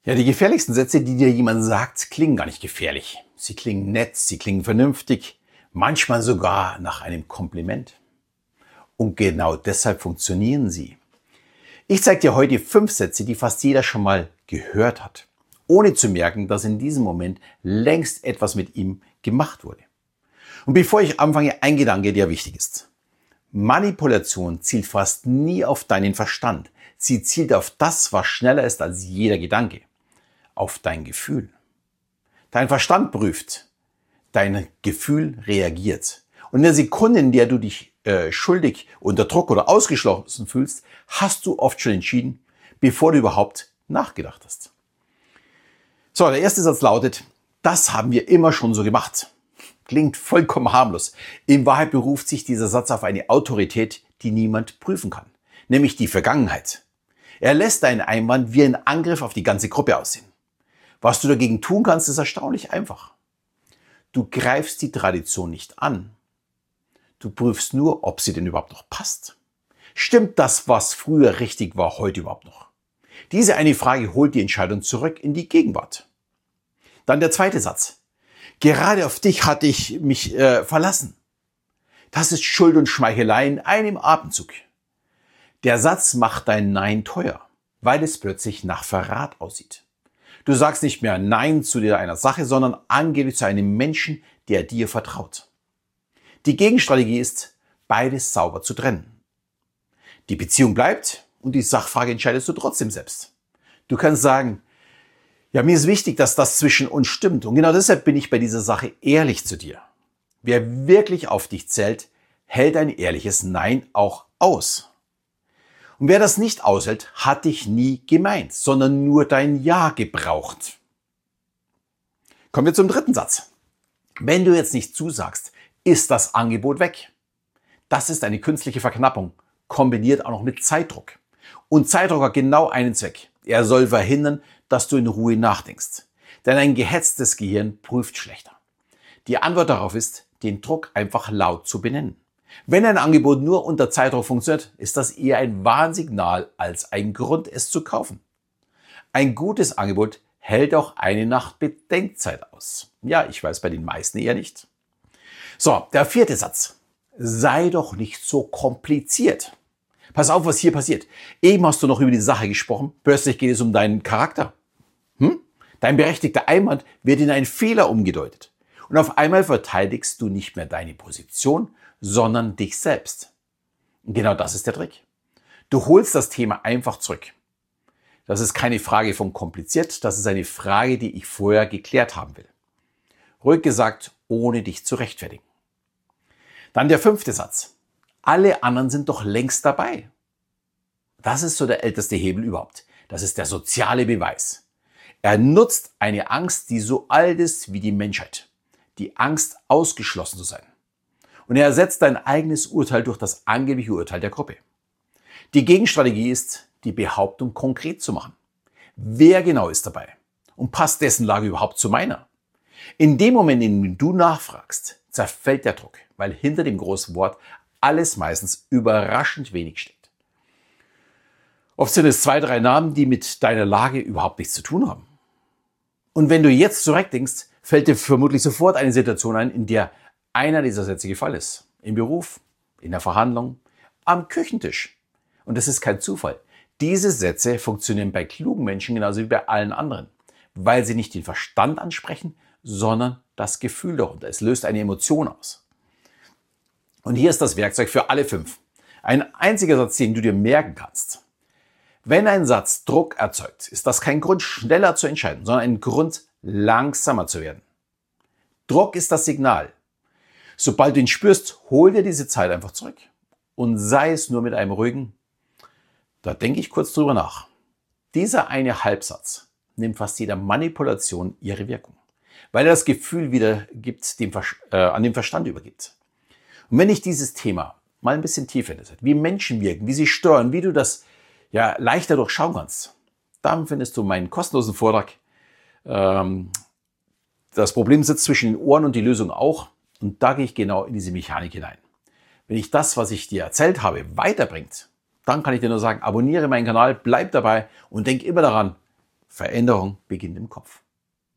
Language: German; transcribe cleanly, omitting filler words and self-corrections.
Ja, die gefährlichsten Sätze, die dir jemand sagt, klingen gar nicht gefährlich. Sie klingen nett, sie klingen vernünftig, manchmal sogar nach einem Kompliment. Und genau deshalb funktionieren sie. Ich zeige dir heute 5 Sätze, die fast jeder schon mal gehört hat, ohne zu merken, dass in diesem Moment längst etwas mit ihm gemacht wurde. Und bevor ich anfange, ein Gedanke, der wichtig ist. Manipulation zielt fast nie auf deinen Verstand. Sie zielt auf das, was schneller ist als jeder Gedanke. Auf dein Gefühl. Dein Verstand prüft, dein Gefühl reagiert. Und in der Sekunde, in der du dich schuldig, unter Druck oder ausgeschlossen fühlst, hast du oft schon entschieden, bevor du überhaupt nachgedacht hast. So, der erste Satz lautet, das haben wir immer schon so gemacht. Klingt vollkommen harmlos. In Wahrheit beruft sich dieser Satz auf eine Autorität, die niemand prüfen kann, nämlich die Vergangenheit. Er lässt deinen Einwand wie ein Angriff auf die ganze Gruppe aussehen. Was du dagegen tun kannst, ist erstaunlich einfach. Du greifst die Tradition nicht an. Du prüfst nur, ob sie denn überhaupt noch passt. Stimmt das, was früher richtig war, heute überhaupt noch? Diese eine Frage holt die Entscheidung zurück in die Gegenwart. Dann der zweite Satz. Gerade auf dich hatte ich mich verlassen. Das ist Schuld und Schmeichelei in einem Atemzug. Der Satz macht dein Nein teuer, weil es plötzlich nach Verrat aussieht. Du sagst nicht mehr Nein zu einer Sache, sondern angeblich zu einem Menschen, der dir vertraut. Die Gegenstrategie ist, beides sauber zu trennen. Die Beziehung bleibt und die Sachfrage entscheidest du trotzdem selbst. Du kannst sagen, ja, mir ist wichtig, dass das zwischen uns stimmt und genau deshalb bin ich bei dieser Sache ehrlich zu dir. Wer wirklich auf dich zählt, hält ein ehrliches Nein auch aus. Und wer das nicht aushält, hat dich nie gemeint, sondern nur dein Ja gebraucht. Kommen wir zum dritten Satz. Wenn du jetzt nicht zusagst, ist das Angebot weg. Das ist eine künstliche Verknappung, kombiniert auch noch mit Zeitdruck. Und Zeitdruck hat genau einen Zweck. Er soll verhindern, dass du in Ruhe nachdenkst. Denn ein gehetztes Gehirn prüft schlechter. Die Antwort darauf ist, den Druck einfach laut zu benennen. Wenn ein Angebot nur unter Zeitdruck funktioniert, ist das eher ein Warnsignal als ein Grund, es zu kaufen. Ein gutes Angebot hält auch eine Nacht Bedenkzeit aus. Ja, ich weiß, bei den meisten eher nicht. So, der vierte Satz. Sei doch nicht so kompliziert. Pass auf, was hier passiert. Eben hast du noch über die Sache gesprochen, plötzlich geht es um deinen Charakter. Dein berechtigter Einwand wird in einen Fehler umgedeutet. Und auf einmal verteidigst du nicht mehr deine Position, sondern dich selbst. Und genau das ist der Trick. Du holst das Thema einfach zurück. Das ist keine Frage von kompliziert, das ist eine Frage, die ich vorher geklärt haben will. Ruhig gesagt, ohne dich zu rechtfertigen. Dann der 5. Satz. Alle anderen sind doch längst dabei. Das ist so der älteste Hebel überhaupt. Das ist der soziale Beweis. Er nutzt eine Angst, die so alt ist wie die Menschheit. Die Angst, ausgeschlossen zu sein. Und er ersetzt dein eigenes Urteil durch das angebliche Urteil der Gruppe. Die Gegenstrategie ist, die Behauptung konkret zu machen. Wer genau ist dabei? Und passt dessen Lage überhaupt zu meiner? In dem Moment, in dem du nachfragst, zerfällt der Druck, weil hinter dem großen Wort alles meistens überraschend wenig steht. Oft sind es 2, 3 Namen, die mit deiner Lage überhaupt nichts zu tun haben. Und wenn du jetzt zurückdenkst, fällt dir vermutlich sofort eine Situation ein, in der einer dieser Sätze gefallen ist. Im Beruf, in der Verhandlung, am Küchentisch. Und das ist kein Zufall. Diese Sätze funktionieren bei klugen Menschen genauso wie bei allen anderen, weil sie nicht den Verstand ansprechen, sondern das Gefühl darunter. Es löst eine Emotion aus. Und hier ist das Werkzeug für alle 5. Ein einziger Satz, den du dir merken kannst. Wenn ein Satz Druck erzeugt, ist das kein Grund, schneller zu entscheiden, sondern ein Grund, langsamer zu werden. Druck ist das Signal. Sobald du ihn spürst, hol dir diese Zeit einfach zurück. Und sei es nur mit einem ruhigen, da denke ich kurz drüber nach. Dieser eine Halbsatz nimmt fast jeder Manipulation ihre Wirkung, weil er das Gefühl wieder gibt, an den Verstand übergibt. Und wenn ich dieses Thema mal ein bisschen tiefer interessiert, wie Menschen wirken, wie sie steuern, wie du das leichter durchschauen kannst, dann findest du meinen kostenlosen Vortrag. Das Problem sitzt zwischen den Ohren und die Lösung auch. Und da gehe ich genau in diese Mechanik hinein. Wenn ich das, was ich dir erzählt habe, weiterbringt, dann kann ich dir nur sagen, abonniere meinen Kanal, bleib dabei und denk immer daran, Veränderung beginnt im Kopf.